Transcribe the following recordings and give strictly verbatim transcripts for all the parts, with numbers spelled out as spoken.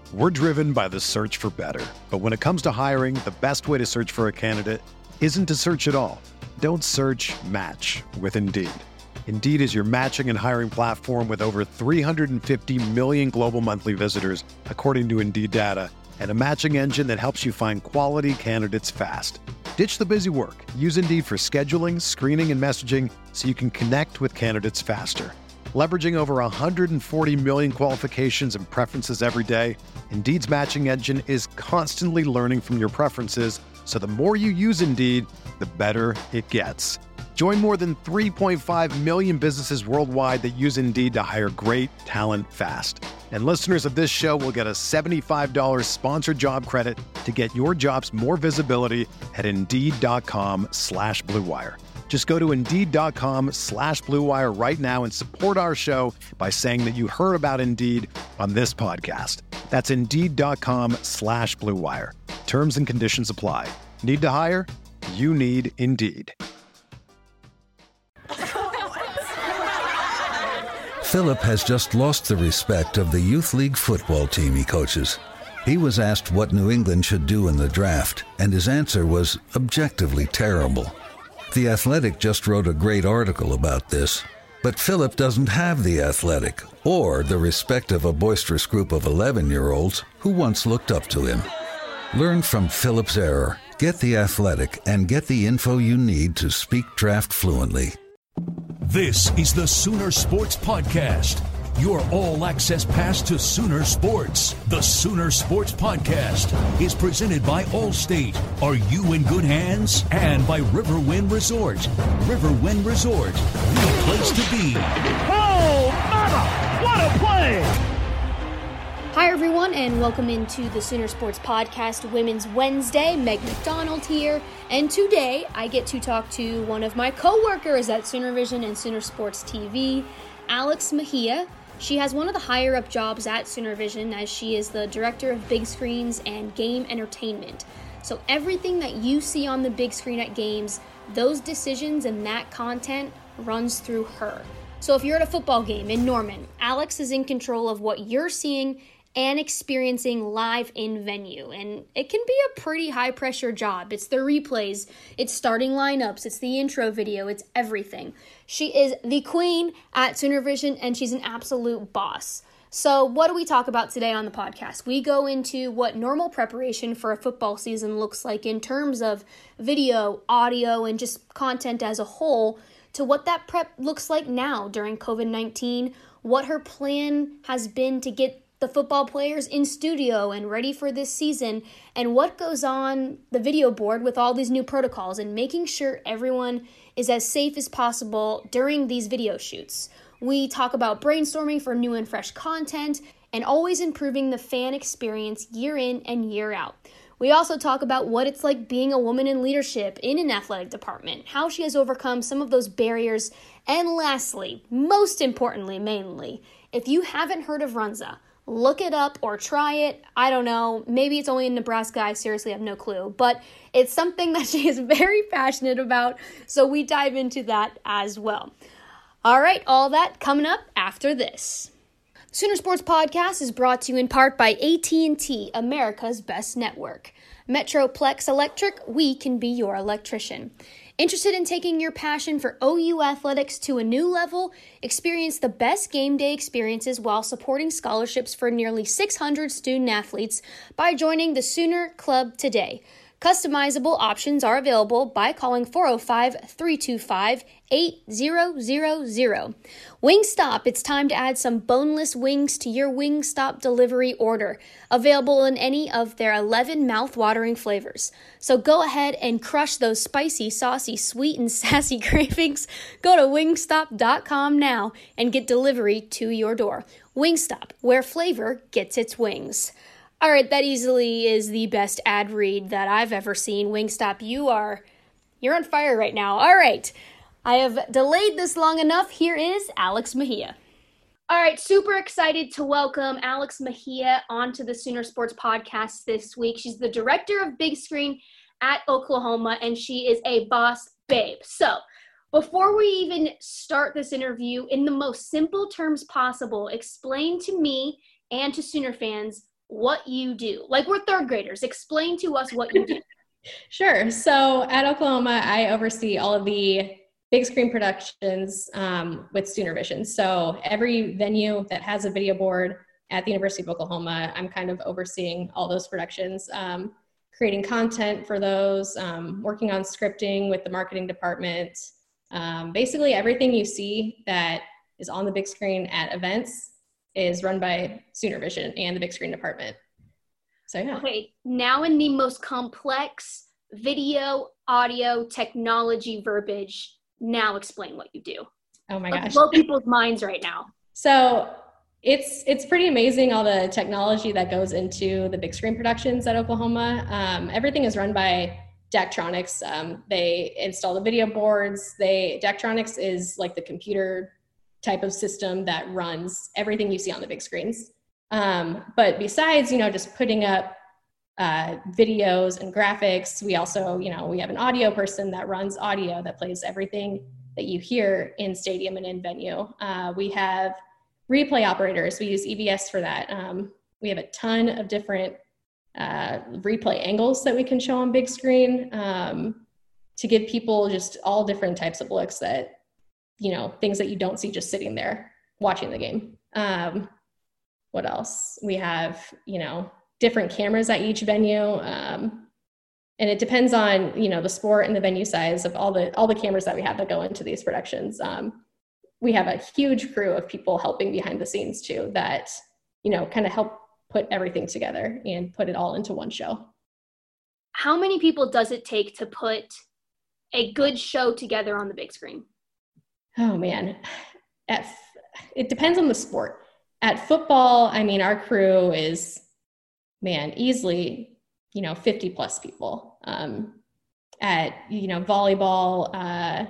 We're driven by the search for better. But when it comes to hiring, the best way to search for a candidate isn't to search at all. Don't search, match with Indeed. Indeed is your matching and hiring platform with over three hundred fifty million global monthly visitors, according to Indeed data, and a matching engine that helps you find quality candidates fast. Ditch the busy work. Use Indeed for scheduling, screening, and messaging so you can connect with candidates faster. Leveraging over one hundred forty million qualifications and preferences every day, Indeed's matching engine is constantly learning from your preferences, so the more you use Indeed, the better it gets. Join more than three point five million businesses worldwide that use Indeed to hire great talent fast. And listeners of this show will get a seventy-five dollars sponsored job credit to get your jobs more visibility at Indeed.com slash Blue Wire. Just go to Indeed.com slash Blue Wire right now and support our show by saying that you heard about Indeed on this podcast. That's Indeed.com slash Blue Wire. Terms and conditions apply. Need to hire? You need Indeed. Philip has just lost the respect of the youth league football team he coaches. He was asked what New England should do in the draft, and his answer was objectively terrible. The Athletic just wrote a great article about this, but Philip doesn't have The Athletic or the respect of a boisterous group of eleven-year-olds who once looked up to him. Learn from Philip's error, get The Athletic, and get the info you need to speak draft fluently. This is the Sooner Sports Podcast, your all-access pass to Sooner Sports. The Sooner Sports Podcast is presented by Allstate. Are you in good hands? And by Riverwind Resort. Riverwind Resort, the place to be. Oh, mama! What a play! Hi, everyone, and welcome into the Sooner Sports Podcast Women's Wednesday. Meg McDonald here, and today I get to talk to one of my co-workers at Sooner Vision and Sooner Sports T V, Alex Mejia. She has one of the higher-up jobs at Sooner Vision, as she is the Director of Big Screens and Game Entertainment. So everything that you see on the big screen at games, those decisions and that content runs through her. So if you're at a football game in Norman, Alex is in control of what you're seeing and experiencing live in venue. And it can be a pretty high-pressure job. It's the replays, it's starting lineups, it's the intro video, it's everything. She is the queen at Sooner Vision, and she's an absolute boss. So what do we talk about today on the podcast? We go into what normal preparation for a football season looks like in terms of video, audio, and just content as a whole, to what that prep looks like now during covid nineteen, what her plan has been to get the football players in studio and ready for this season, and what goes on the video board with all these new protocols and making sure everyone is as safe as possible during these video shoots. We talk about brainstorming for new and fresh content and always improving the fan experience year in and year out. We also talk about what it's like being a woman in leadership in an athletic department, how she has overcome some of those barriers, and lastly, most importantly, mainly, if you haven't heard of Runza, look it up or try it. I don't know. Maybe it's only in Nebraska. I seriously have no clue. But it's something that she is very passionate about, so we dive into that as well. All right, all that coming up after this. Sooner Sports Podcast is brought to you in part by A T and T, America's best network. Metroplex Electric, we can be your electrician. Interested in taking your passion for O U athletics to a new level? Experience the best game day experiences while supporting scholarships for nearly six hundred student athletes by joining the Sooner Club today. Customizable options are available by calling four oh five, three two five, eight zero zero zero. Wingstop, it's time to add some boneless wings to your Wingstop delivery order. Available in any of their eleven mouth-watering flavors. So go ahead and crush those spicy, saucy, sweet, and sassy cravings. Go to wingstop dot com now and get delivery to your door. Wingstop, where flavor gets its wings. All right, that easily is the best ad read that I've ever seen. Wingstop, you are, you're on fire right now. All right, I have delayed this long enough. Here is Alex Mejia. All right, super excited to welcome Alex Mejia onto the Sooner Sports Podcast this week. She's the director of Big Screen at Oklahoma, and she is a boss babe. So before we even start this interview, in the most simple terms possible, explain to me and to Sooner fans what you do? Like, we're third graders. Explain to us what you do. Sure. So at Oklahoma, I oversee all of the big screen productions um, with Sooner Vision. So every venue that has a video board at the University of Oklahoma, I'm kind of overseeing all those productions, um, creating content for those, um, working on scripting with the marketing department. Um, basically everything you see that is on the big screen at events is run by Sooner Vision and the big screen department. So yeah. Okay, now in the most complex video, audio, technology verbiage, now explain what you do. Oh my Let's gosh. blow people's minds right now. So it's it's pretty amazing, all the technology that goes into the big screen productions at Oklahoma. Um, everything is run by Daktronics. Um, they install the video boards. They Daktronics is like the computer type of system that runs everything you see on the big screens. Um, but besides, you know, just putting up uh, videos and graphics, we also, you know, we have an audio person that runs audio that plays everything that you hear in stadium and in venue. Uh, we have replay operators. We use E V S for that. Um, we have a ton of different uh, replay angles that we can show on big screen um, to give people just all different types of looks that, you know, things that you don't see just sitting there watching the game. Um, What else? We have, you know, different cameras at each venue. Um, and it depends on, you know, the sport and the venue size of all the all the cameras that we have that go into these productions. Um, we have a huge crew of people helping behind the scenes too that, you know, kind of help put everything together and put it all into one show. How many people does it take to put a good show together on the big screen? Oh man, At, it depends on the sport. At football, I mean, our crew is, man, easily, you know, fifty plus people. Um, at, you know, volleyball, uh,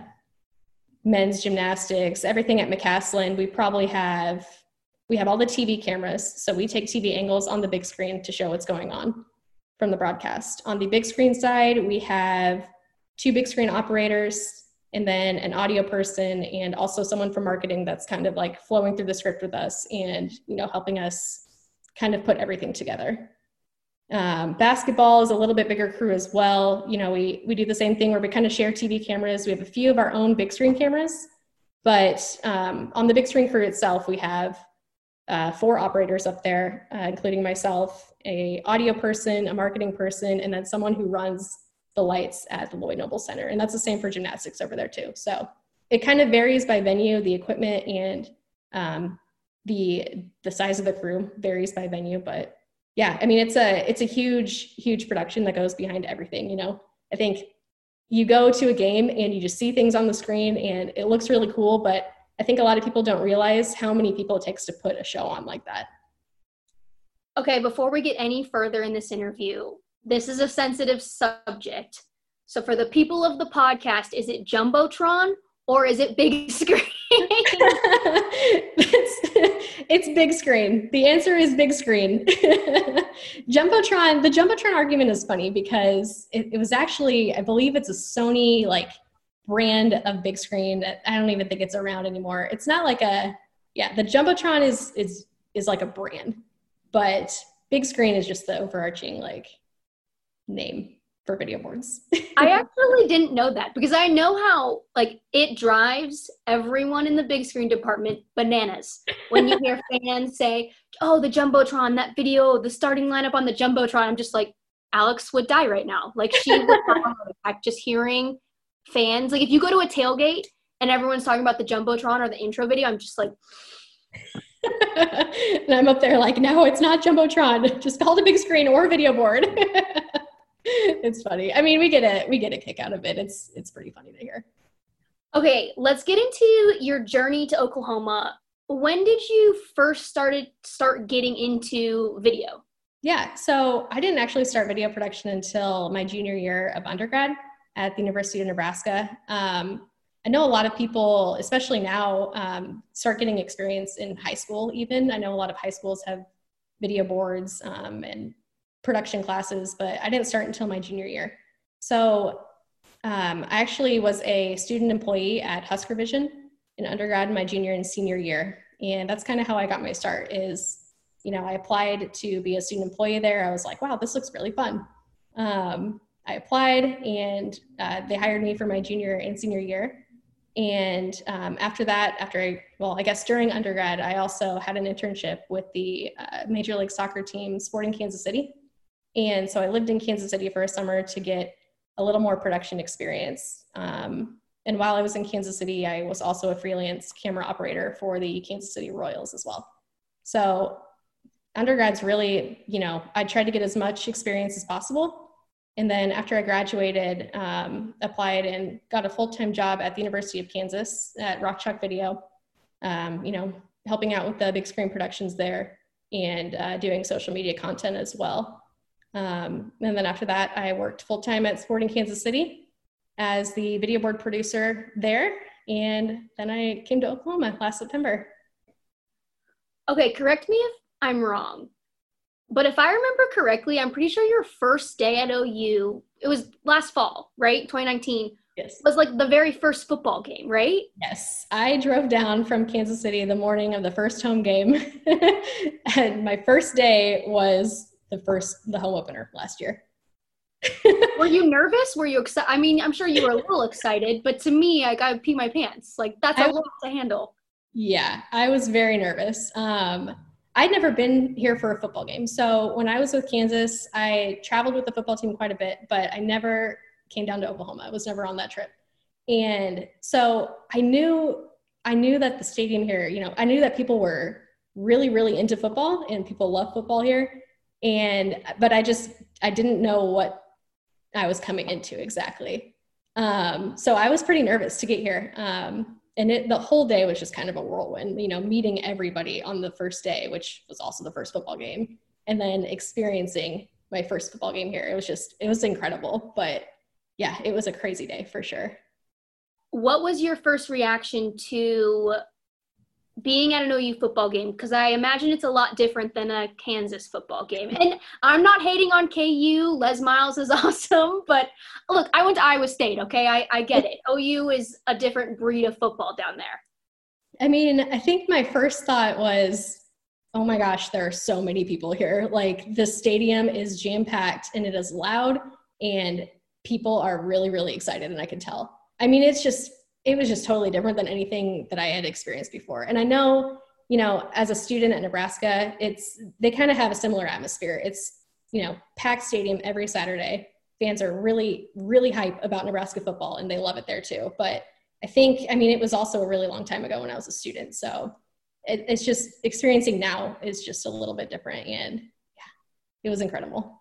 men's gymnastics, everything at McCaslin, we probably have, we have all the T V cameras. So we take T V angles on the big screen to show what's going on from the broadcast. On the big screen side, we have two big screen operators, and then an audio person, and also someone from marketing that's kind of like flowing through the script with us and, you know, helping us kind of put everything together. Um, basketball is a little bit bigger crew as well. You know, we, we do the same thing where we kind of share T V cameras. We have a few of our own big screen cameras, but um, on the big screen crew itself, we have uh, four operators up there, uh, including myself, a audio person, a marketing person, and then someone who runs the lights at the Lloyd Noble Center. And that's the same for gymnastics over there too. So it kind of varies by venue, the equipment and um, the the size of the crew varies by venue. But yeah, I mean, it's a it's a huge, huge production that goes behind everything. You know, I think you go to a game and you just see things on the screen and it looks really cool, but I think a lot of people don't realize how many people it takes to put a show on like that. Okay, before we get any further in this interview, this is a sensitive subject. So for the people of the podcast, is it Jumbotron or is it big screen? it's, it's big screen. The answer is big screen. Jumbotron, the Jumbotron argument is funny because it, it was actually, I believe it's a Sony like brand of big screen that I don't even think it's around anymore. It's not like a, yeah, the Jumbotron is, is, is like a brand, but big screen is just the overarching like name for video boards. I actually didn't know that because I know how like it drives everyone in the big screen department bananas when you hear fans say, oh, the Jumbotron, that video, the starting lineup on the Jumbotron. I'm just like, Alex would die right now. Like she would have just hearing fans. Like if you go to a tailgate and everyone's talking about the Jumbotron or the intro video, I'm just like, and I'm up there like, no, it's not Jumbotron. Just call the big screen or video board. It's funny. I mean, we get a we get a kick out of it. It's it's pretty funny to hear. Okay, let's get into your journey to Oklahoma. When did you first started start getting into video? Yeah, so I didn't actually start video production until my junior year of undergrad at the University of Nebraska. Um, I know a lot of people, especially now, um, start getting experience in high school even. I know a lot of high schools have video boards um, and production classes, but I didn't start until my junior year. So um, I actually was a student employee at Husker Vision in undergrad, my junior and senior year. And that's kind of how I got my start is you know, I applied to be a student employee there. I was like, wow, this looks really fun. Um, I applied and uh, they hired me for my junior and senior year. And um, after that, after I, well, I guess during undergrad, I also had an internship with the uh, Major League Soccer team, Sporting Kansas City. And so I lived in Kansas City for a summer to get a little more production experience. Um, and while I was in Kansas City, I was also a freelance camera operator for the Kansas City Royals as well. So undergrad's really, you know, I tried to get as much experience as possible. And then after I graduated, um, applied and got a full-time job at the University of Kansas at Rock Chalk Video, um, you know, helping out with the big screen productions there and uh, doing social media content as well. Um, and then after that, I worked full-time at Sporting Kansas City as the video board producer there. And then I came to Oklahoma last September. Okay, correct me if I'm wrong. But if I remember correctly, I'm pretty sure your first day at O U, it was last fall, right? twenty nineteen. Yes. Was like the very first football game, right? Yes. I drove down from Kansas City the morning of the first home game. And my first day was the first, the home opener last year. Were you nervous? Were you excited? I mean, I'm sure you were a little excited, but to me, like, I pee my pants. Like, that's a lot to handle. Yeah, I was very nervous. Um, I'd never been here for a football game. So when I was with Kansas, I traveled with the football team quite a bit, but I never came down to Oklahoma. I was never on that trip. And so I knew, I knew that the stadium here, you know, I knew that people were really, really into football and people love football here. And, but I just, I didn't know what I was coming into exactly. Um, so I was pretty nervous to get here. Um, And it, the whole day was just kind of a whirlwind, you know, meeting everybody on the first day, which was also the first football game, and then experiencing my first football game here. It was just, it was incredible. But yeah, it was a crazy day for sure. What was your first reaction to being at an O U football game? Because I imagine it's a lot different than a Kansas football game. And I'm not hating on K U. Les Miles is awesome. But look, I went to Iowa State, okay? I, I get it. O U is a different breed of football down there. I mean, I think my first thought was, oh my gosh, there are so many people here. Like, the stadium is jam-packed and it is loud and people are really, really excited, and I can tell. I mean, it's just, it was just totally different than anything that I had experienced before. And I know, you know, as a student at Nebraska, it's, they kind of have a similar atmosphere. It's, you know, packed stadium every Saturday. Fans are really, really hype about Nebraska football, and they love it there too. But I think, I mean, it was also a really long time ago when I was a student. So it, it's just, experiencing now is just a little bit different. And yeah, it was incredible.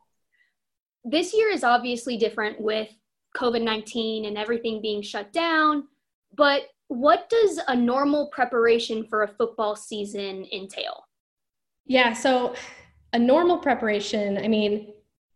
This year is obviously different with COVID nineteen and everything being shut down. But what does a normal preparation for a football season entail? Yeah, so a normal preparation, I mean,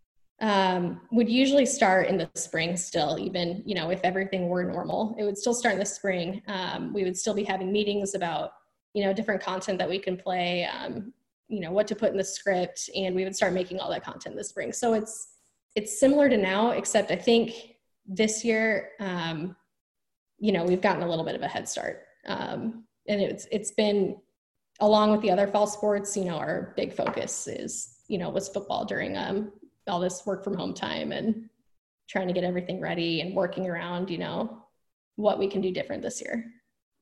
um, would usually start in the spring still, even, you know, if everything were normal. It would still start in the spring. Um, we would still be having meetings about, you know, different content that we can play, um, you know, what to put in the script, and we would start making all that content this spring. So it's it's similar to now, except I think this year, um, you know, we've gotten a little bit of a head start. Um, and it's, it's been, along with the other fall sports, you know, our big focus is, you know, was football during um, all this work from home time, and trying to get everything ready and working around, you know, what we can do different this year.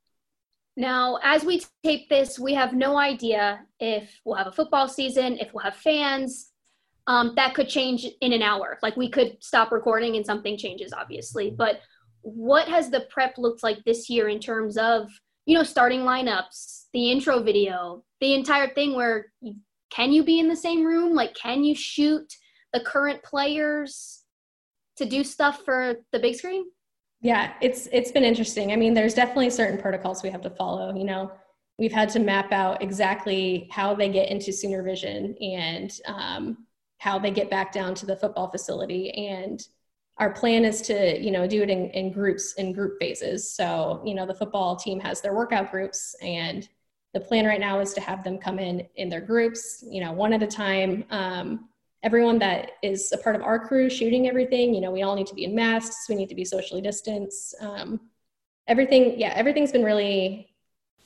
Now, as we tape this, we have no idea if we'll have a football season, if we'll have fans. Um, that could change in an hour. Like, we could stop recording and something changes, obviously. But what has the prep looked like this year in terms of, you know, starting lineups, the intro video, the entire thing where you, can you be in the same room? Like, can you shoot the current players to do stuff for the big screen? Yeah, it's it's been interesting. I mean, there's definitely certain protocols we have to follow. You know, we've had to map out exactly how they get into Sooner Vision, and um, how they get back down to the football facility. And our plan is to, you know, do it in, in groups, in group phases. So, you know, the football team has their workout groups, and the plan right now is to have them come in in their groups, you know, one at a time. Um, everyone that is a part of our crew shooting everything, you know, we all need to be in masks. We need to be socially distanced. Um, everything, yeah, everything's been really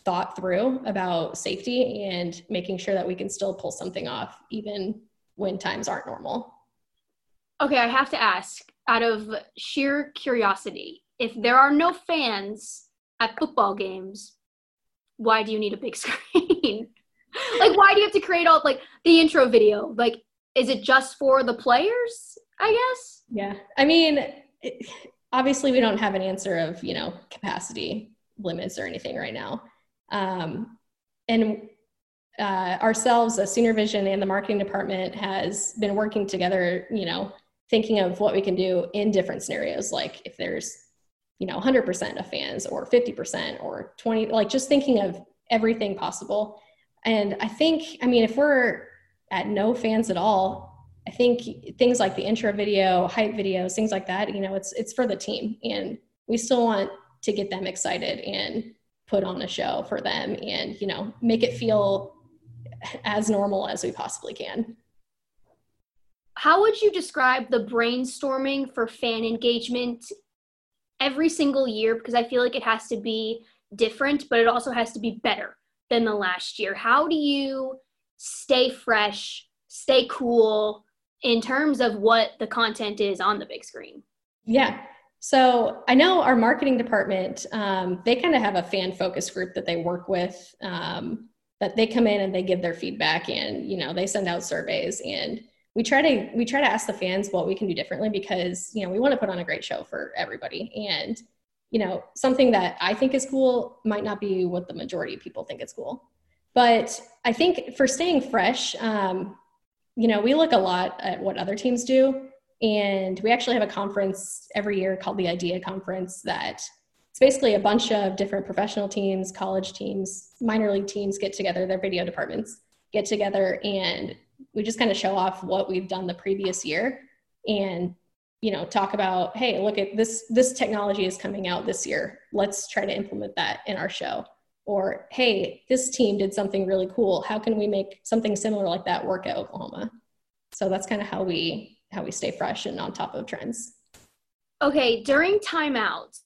thought through about safety and making sure that we can still pull something off even when times aren't normal. Okay, I have to ask, out of sheer curiosity, if there are no fans at football games, why do you need a big screen? Like, why do you have to create all, like, the intro video? Like, is it just for the players, I guess? Yeah. I mean, it, obviously we don't have an answer of, you know, capacity limits or anything right now. Um, and uh, ourselves, a Sooner Vision and the marketing department has been working together, you know, thinking of what we can do in different scenarios. Like if there's, you know, one hundred percent of fans or fifty percent or twenty, like just thinking of everything possible. And I think, I mean, if we're at no fans at all, I think things like the intro video, hype videos, things like that, you know, it's, it's for the team, and we still want to get them excited and put on a show for them and, you know, make it feel as normal as we possibly can. How would you describe the brainstorming for fan engagement every single year? Because I feel like it has to be different, but it also has to be better than the last year. How do you stay fresh, stay cool in terms of what the content is on the big screen? Yeah. So I know our marketing department, um, they kind of have a fan focus group that they work with, um, that they come in and they give their feedback, and, you know, they send out surveys, and we try to, we try to ask the fans what we can do differently, because, you know, we want to put on a great show for everybody. And, you know, something that I think is cool might not be what the majority of people think is cool. But I think for staying fresh, um, you know, we look a lot at what other teams do. And we actually have a conference every year called the IDEA Conference that it's basically a bunch of different professional teams, college teams, minor league teams get together, their video departments get together, and we just kind of show off what we've done the previous year and, you know, talk about, hey, look at this, this technology is coming out this year. Let's try to implement that in our show. Or, hey, this team did something really cool. How can we make something similar like that work at Oklahoma? So that's kind of how we how we stay fresh and on top of trends. Okay, during timeouts,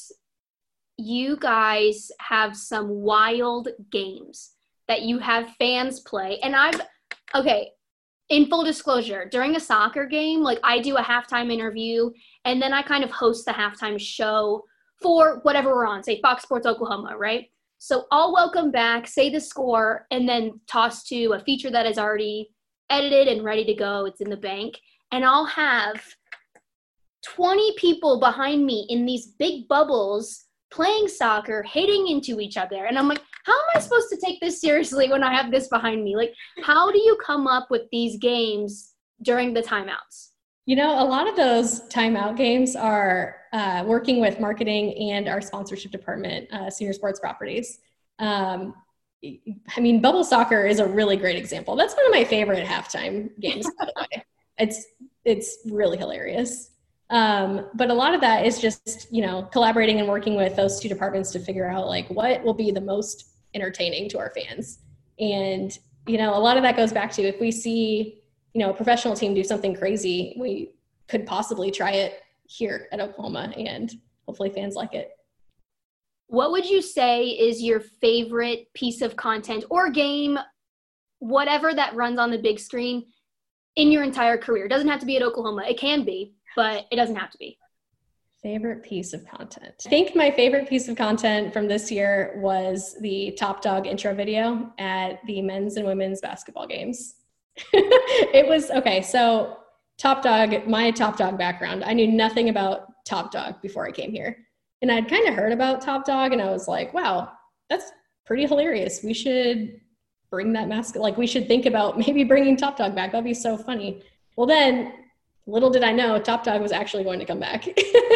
you guys have some wild games that you have fans play. And I've, okay, in full disclosure, during a soccer game, like I do a halftime interview, and then I kind of host the halftime show for whatever we're on, say Fox Sports Oklahoma, right? So I'll welcome back, say the score, and then toss to a feature that is already edited and ready to go. It's in the bank. And I'll have twenty people behind me in these big bubbles playing soccer, hitting into each other. And I'm like, how am I supposed to take this seriously when I have this behind me? Like, how do you come up with these games during the timeouts? You know, a lot of those timeout games are uh, working with marketing and our sponsorship department, uh, Senior Sports Properties. Um, I mean, bubble soccer is a really great example. That's one of my favorite halftime games, by the way. It's it's really hilarious. Um, but a lot of that is just, you know, collaborating and working with those two departments to figure out like what will be the most entertaining to our fans. And, you know, a lot of that goes back to if we see, you know, a professional team do something crazy, we could possibly try it here at Oklahoma, and hopefully fans like it. What would you say is your favorite piece of content or game, whatever that runs on the big screen, in your entire career? It doesn't have to be at Oklahoma. It can be, but it doesn't have to be. Favorite piece of content. I think my favorite piece of content from this year was the Top Dog intro video at the men's and women's basketball games. It was, okay, so Top Dog, my Top Dog background, I knew nothing about Top Dog before I came here. And I'd kind of heard about Top Dog, and I was like, wow, that's pretty hilarious. We should bring that mascot, like we should think about maybe bringing Top Dog back. That'd be so funny. Well, then little did I know Top Dog was actually going to come back.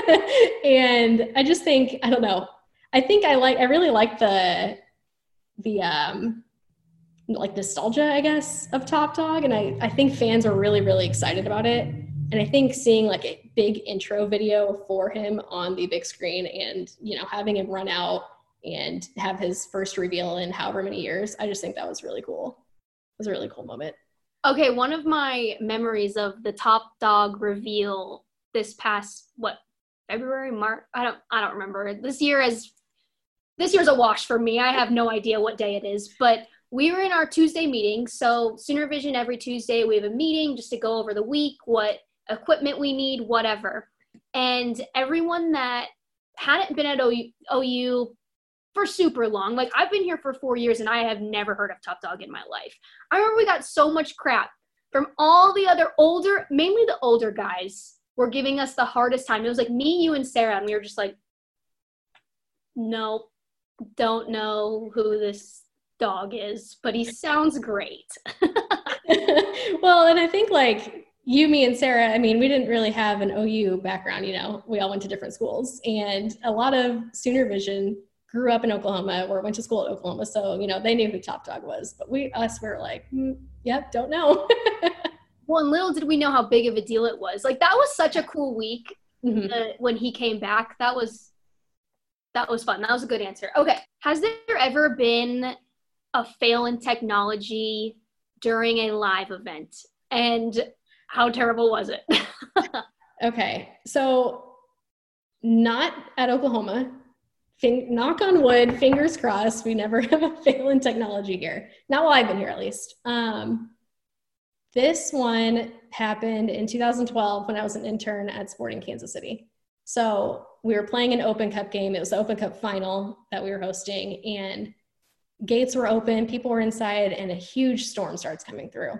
And I just think, I don't know. I think I like, I really like the, the, um, like nostalgia, I guess, of Top Dog. And I, I think fans are really, really excited about it. And I think seeing like a big intro video for him on the big screen and, you know, having him run out and have his first reveal in however many years, I just think that was really cool. It was a really cool moment. Okay, one of my memories of the Top Dog reveal this past, what, February, March? I don't I don't remember. This year has this year's a wash for me. I have no idea what day it is, but we were in our Tuesday meeting. So Sooner Vision, every Tuesday, we have a meeting just to go over the week, what equipment we need, whatever. And everyone that hadn't been at O U for super long, like I've been here for four years and I have never heard of Tough Dog in my life. I remember we got so much crap from all the other older, mainly the older guys were giving us the hardest time. It was like me, you, and Sarah, and we were just like, nope, don't know who this dog is, but he sounds great. Well, and I think like you, me, and Sarah, I mean, we didn't really have an O U background, you know, we all went to different schools, and a lot of Sooner Vision grew up in Oklahoma or went to school at Oklahoma. So, you know, they knew who Top Dog was, but we, us were like, mm, yep, don't know. Well, and little did we know how big of a deal it was. Like that was such a cool week Mm-hmm. uh, when he came back. That was, that was fun. That was a good answer. Okay. Has there ever been a fail in technology during a live event? And how terrible was it? Okay. So not at Oklahoma. Fing- knock on wood, fingers crossed, we never have a fail in technology here. Not while I've been here, at least. Um, this one happened in two thousand twelve when I was an intern at Sporting Kansas City. So we were playing an Open Cup game. It was the Open Cup final that we were hosting, and gates were open, people were inside, and a huge storm starts coming through.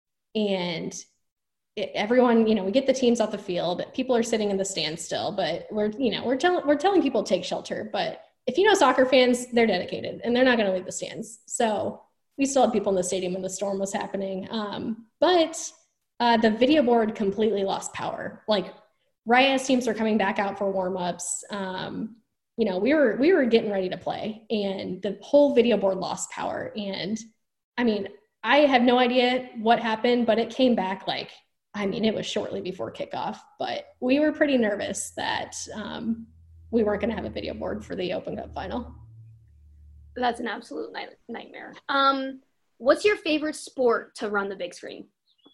And it, everyone, you know, we get the teams off the field, people are sitting in the stands still, but we're, you know, we're telling, we're telling people to take shelter, but if you know soccer fans, they're dedicated and they're not going to leave the stands. So we still had people in the stadium when the storm was happening. Um, but uh, the video board completely lost power. Like right as teams were coming back out for warm-ups, um, you know, we were, we were getting ready to play, and the whole video board lost power. And I mean, I have no idea what happened, but it came back like, I mean, it was shortly before kickoff, but we were pretty nervous that um, we weren't going to have a video board for the Open Cup final. That's an absolute night- nightmare. Um, what's your favorite sport to run the big screen?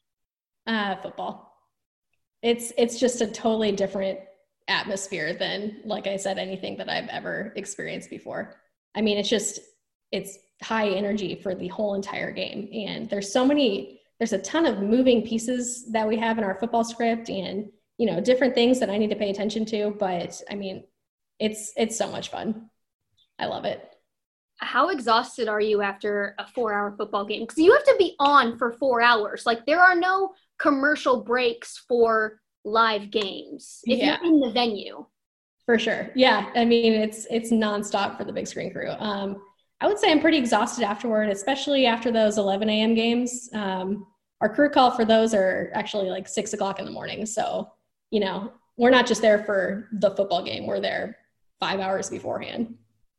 Uh, football. It's, it's just a totally different atmosphere than, like I said, anything that I've ever experienced before. I mean, it's just, it's high energy for the whole entire game. And there's so many, there's a ton of moving pieces that we have in our football script, and, you know, different things that I need to pay attention to. But I mean, it's, it's so much fun. I love it. How exhausted are you after a four hour football game? Because you have to be on for four hours. Like there are no commercial breaks for live games if Yeah. you're in the venue. For sure. Yeah. I mean, it's, it's nonstop for the big screen crew. Um, I would say I'm pretty exhausted afterward, especially after those eleven a.m. games. Um, our crew call for those are actually like six o'clock in the morning. So, you know, we're not just there for the football game. We're there five hours beforehand.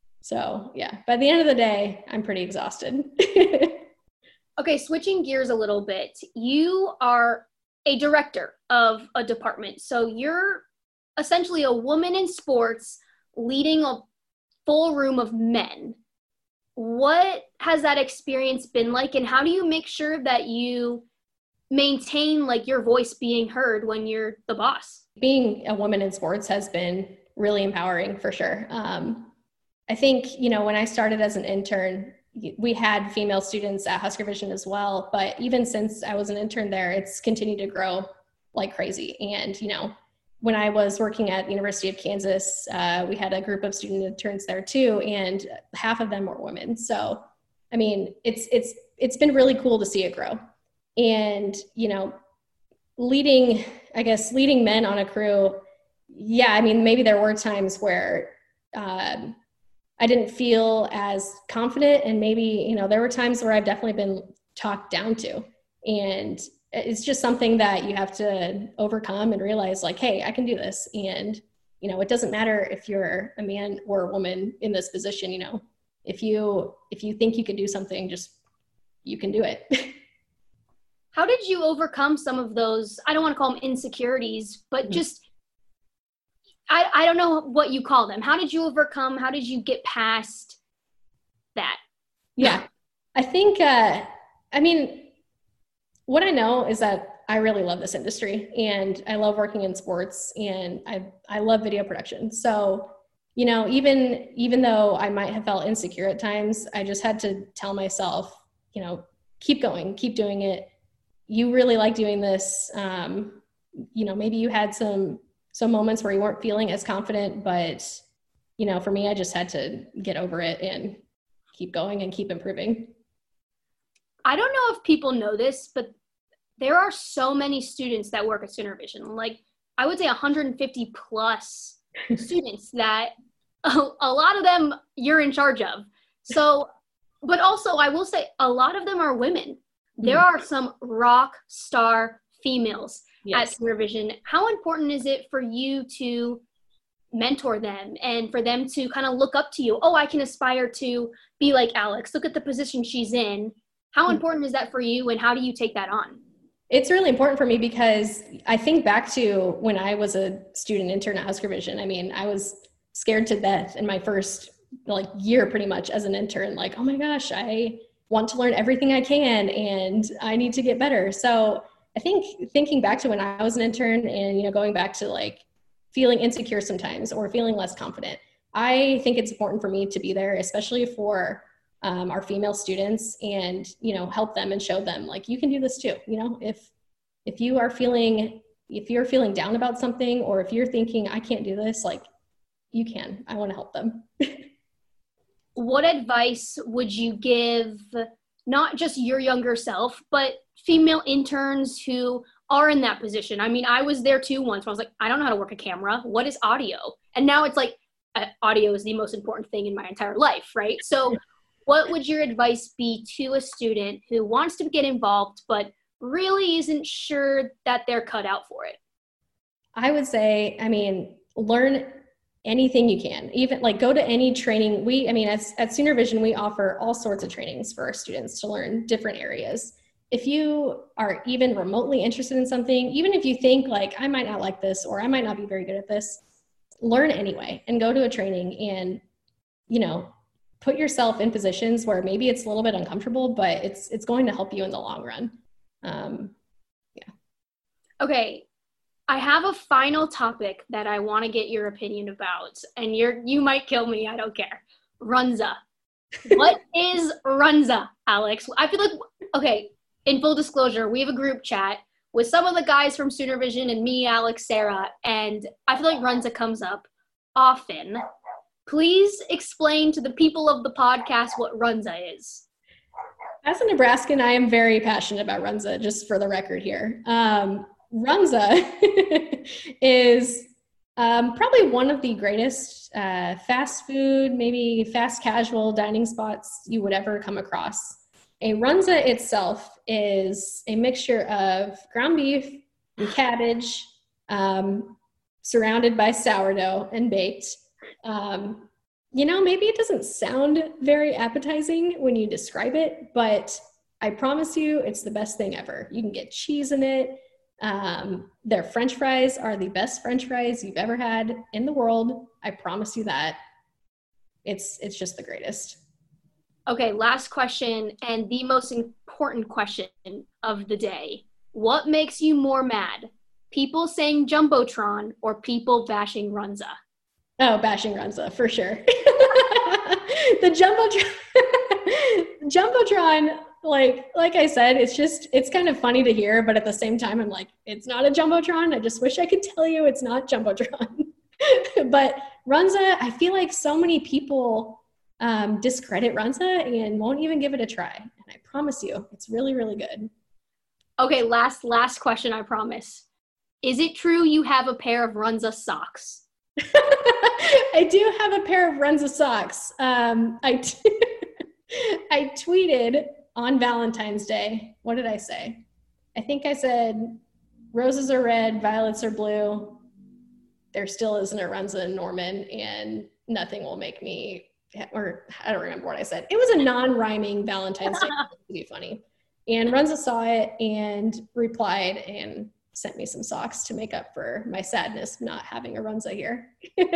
So yeah, by the end of the day, I'm pretty exhausted. Okay, switching gears a little bit. You are a director of a department. So you're essentially a woman in sports leading a full room of men. What has that experience been like, and how do you make sure that you maintain like your voice being heard when you're the boss? Being a woman in sports has been really empowering for sure. Um, I think, you know, when I started as an intern, we had female students at Husker Vision as well, but even since I was an intern there, it's continued to grow like crazy. And, you know, when I was working at the University of Kansas, uh, we had a group of student interns there too, and half of them were women. So, I mean, it's, it's, it's been really cool to see it grow. And, you know, leading, I guess, leading men on a crew. Yeah. I mean, maybe there were times where, um, I didn't feel as confident, and maybe, you know, there were times where I've definitely been talked down to, and it's just something that you have to overcome and realize like, hey, I can do this. And, you know, it doesn't matter if you're a man or a woman in this position, you know, if you, if you think you can do something, just, you can do it. How did you overcome some of those, I don't want to call them insecurities, but mm-hmm. just, I, I don't know what you call them. How did you overcome, how did you get past that? Yeah, I think, uh, I mean, what I know is that I really love this industry, and I love working in sports, and I, I love video production. So you know, even, even though I might have felt insecure at times, I just had to tell myself, you know, keep going, keep doing it. You really like doing this. Um, you know, maybe you had some, some moments where you weren't feeling as confident, but, you know, for me, I just had to get over it and keep going and keep improving. I don't know if people know this, but there are so many students that work at Sooner Vision. Like, I would say one hundred fifty plus students that a, a lot of them you're in charge of. So, but also I will say a lot of them are women. There mm. are some rock star females yes. at Sooner Vision. How important is it for you to mentor them and for them to kind of look up to you? Oh, I can aspire to be like Alex. Look at the position she's in. How mm. important is that for you, and how do you take that on? It's really important for me because I think back to when I was a student intern at Husker Vision. I mean, I was scared to death in my first like year pretty much as an intern, like, oh my gosh, I want to learn everything I can and I need to get better. So I think thinking back to when I was an intern and, you know, going back to like feeling insecure sometimes or feeling less confident, I think it's important for me to be there, especially for Um, our female students, and, you know, help them and show them like, you can do this too. You know, if, if you are feeling, if you're feeling down about something, or if you're thinking, I can't do this, like, you can. I want to help them. What advice would you give, not just your younger self, but female interns who are in that position? I mean, I was there too once when I was like, I don't know how to work a camera. What is audio? And now it's like, uh, audio is the most important thing in my entire life, right? So what would your advice be to a student who wants to get involved, but really isn't sure that they're cut out for it? I would say, I mean, learn anything you can, even like go to any training. We, I mean, at, at Sooner Vision, we offer all sorts of trainings for our students to learn different areas. If you are even remotely interested in something, even if you think like, I might not like this, or I might not be very good at this, learn anyway and go to a training and, you know, put yourself in positions where maybe it's a little bit uncomfortable, but it's it's going to help you in the long run. Um, yeah. Okay, I have a final topic that I want to get your opinion about, and you're you might kill me. I don't care. Runza. What is Runza, Alex? I feel like, okay, in full disclosure, we have a group chat with some of the guys from Sooner Vision and me, Alex, Sarah, and I feel like Runza comes up often. Please explain to the people of the podcast what Runza is. As a Nebraskan, I am very passionate about Runza, just for the record here. Um, Runza is um, probably one of the greatest uh, fast food, maybe fast casual dining spots you would ever come across. A Runza itself is a mixture of ground beef and cabbage, um, surrounded by sourdough and baked. Um, you know, maybe it doesn't sound very appetizing when you describe it, but I promise you it's the best thing ever. You can get cheese in it. Um, their French fries are the best French fries you've ever had in the world. I promise you that. It's, it's just the greatest. Okay, last question, and the most important question of the day. What makes you more mad? People saying Jumbotron or people bashing Runza? Oh, bashing Runza, for sure. The Jumbotron, Jumbotron, like, like I said, it's just, it's kind of funny to hear, but at the same time, I'm like, it's not a Jumbotron. I just wish I could tell you it's not Jumbotron. But Runza, I feel like so many people um, discredit Runza and won't even give it a try. And I promise you, it's really, really good. Okay, last, last question, I promise. Is it true you have a pair of Runza socks? I do have a pair of Runza socks. Um, I, t- I tweeted on Valentine's Day. What did I say? I think I said, roses are red, violets are blue. There still isn't a Runza in Norman, and nothing will make me, or I don't remember what I said. It was a non-rhyming Valentine's Day to be funny. And Runza saw it and replied and sent me some socks to make up for my sadness not having a Runza here.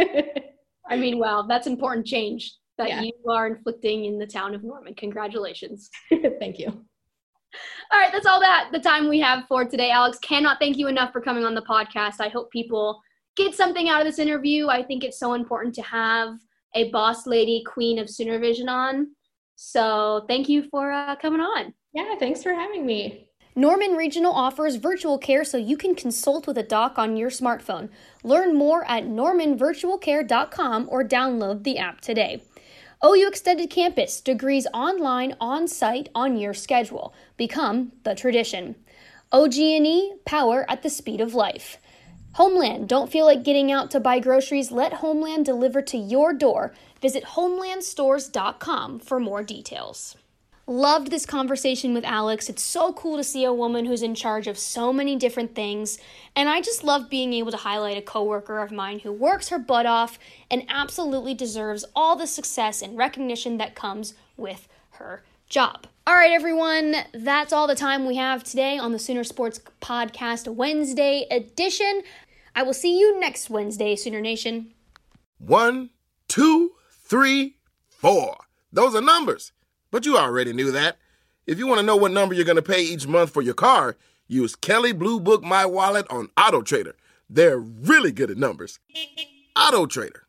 I mean, wow, that's important change that yeah. you are inflicting in the town of Norman. Congratulations. Thank you. All right, that's all that the time we have for today. Alex, cannot thank you enough for coming on the podcast. I hope people get something out of this interview. I think it's so important to have a boss lady, queen of Sooner Vision on. So thank you for uh, coming on. Yeah, thanks for having me. Norman Regional offers virtual care so you can consult with a doc on your smartphone. Learn more at norman virtual care dot com or download the app today. O U Extended Campus, degrees online, on-site, on your schedule. Become the tradition. O G and E, power at the speed of life. Homeland, don't feel like getting out to buy groceries? Let Homeland deliver to your door. Visit homeland stores dot com for more details. Loved this conversation with Alex. It's so cool to see a woman who's in charge of so many different things. And I just love being able to highlight a coworker of mine who works her butt off and absolutely deserves all the success and recognition that comes with her job. All right, everyone, that's all the time we have today on the Sooner Sports Podcast Wednesday edition. I will see you next Wednesday, Sooner Nation. One, two, three, four. Those are numbers. But you already knew that. If you want to know what number you're going to pay each month for your car, use Kelley Blue Book My Wallet on AutoTrader. They're really good at numbers. AutoTrader.